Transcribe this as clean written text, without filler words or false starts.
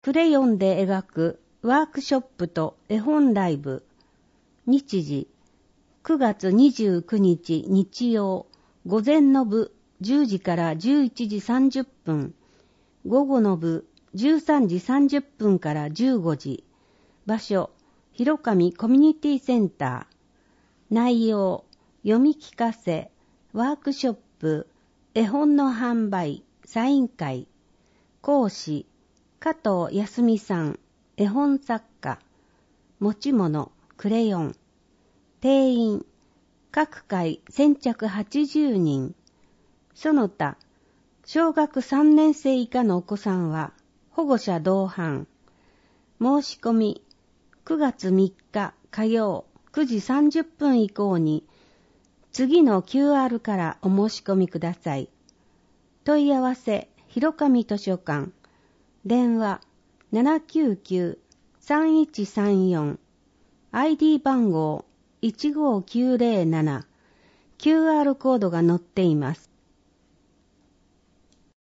クレヨンで描くワークショップと絵本ライブ。日時、9月29日日曜、午前の部10時から11時30分、午後の部13時30分から15時。場所、広上コミュニティセンター。内容、読み聞かせ、ワークショップ、絵本の販売、サイン会。講師、加藤康美さん、絵本作家。持ち物、クレヨン。定員、各回先着80人。その他、小学3年生以下のお子さんは、保護者同伴。申し込み、9月3日火曜9時30分以降に、次の QR からお申し込みください。問い合わせ、広上図書館。電話、799-3134。ID 番号、15907。QR コードが載っています。